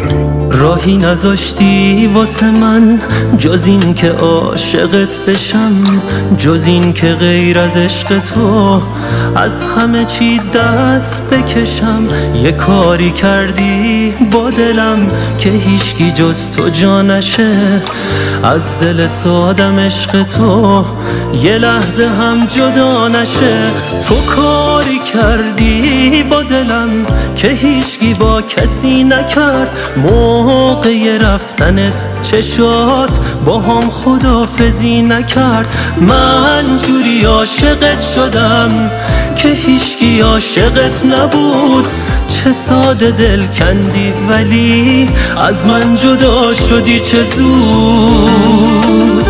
راهی نذاشتی واسه من جز این که عاشقت بشم، جز این که غیر از عشق تو از همه چی دست بکشم. یه کاری کردی با دلم که هیچکی جز تو جا نشه. از دل سادم عشق تو یه لحظه هم جدا نشه. تو کاری کردی با دلم که هیچکی با کسی نکرد. موقع رفتنت چشات با هم خداحافظی نکرد. من جوری عاشقت شدم که هیچکی عاشقت نبود. چه ساده دل کندی ولی از من جدا شدی چه زود.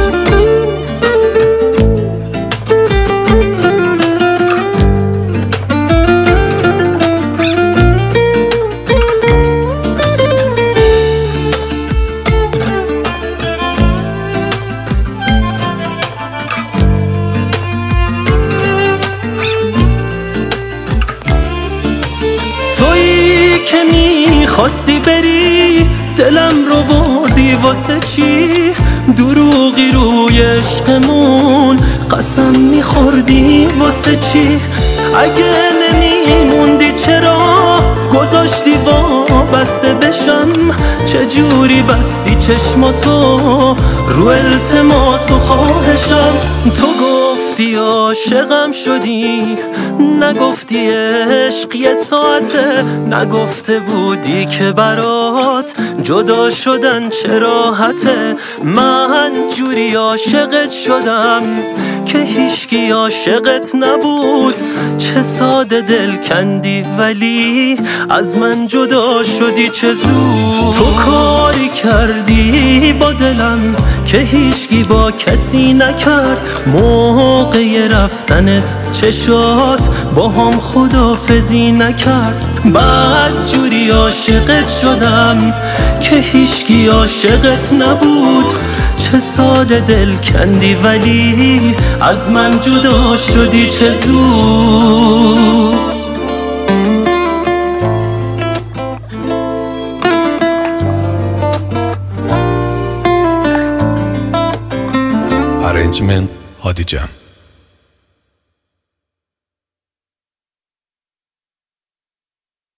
تویی که میخواستی بری دلم رو بردی واسه چی؟ دروغی روی عشقمون قسم میخوردی واسه چی؟ اگه نمیموندی چرا گذاشتی وابسته بشم؟ چجوری بستی چشماتو رو التماس و خواهشم؟ تو گفتی عاشقم شدی نگفتی عشق یه ساعته. نگفته بودی که برات جدا شدن چه راحته. من جوری عاشقت شدم که هیچکی عاشقت نبود. چه ساده دل کندی ولی از من جدا شدی چه زود. تو کاری کردی با دلم که هیچکی با کسی نکرد. موقع رفتنت چشات با هم خداحافظی نکرد. بعد جوری عاشقت شدم که هیچکی عاشقت نبود. چه ساده دل کندی ولی از من جدا شدی چه زود. Arrangement هادی جان.